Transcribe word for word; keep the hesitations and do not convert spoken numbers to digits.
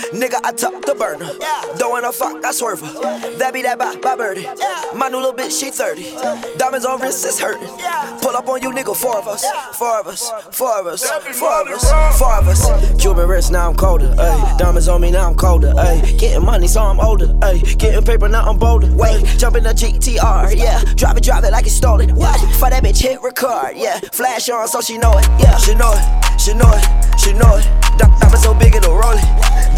Nigga, I top the burner. Don't wanna fuck, I swerve her. That be that by, by birdie. My new little bitch, she thirty. Diamonds on wrist, it's hurting. Pull up on you, nigga, four of us. Four of us, four of us, four of us, four of us. Cuban wrist, now I'm colder. Ayy, diamonds on me, now I'm colder. Ayy, getting money, so I'm older. Ayy, getting paper, now I'm bolder. Wait, jump in the G T R, yeah. Drop it, drop it like it's stolen. What? For that bitch, hit record, yeah. Flash on so she know it, yeah. She know it, she know it, she know it. Diamonds so big it'll roll it.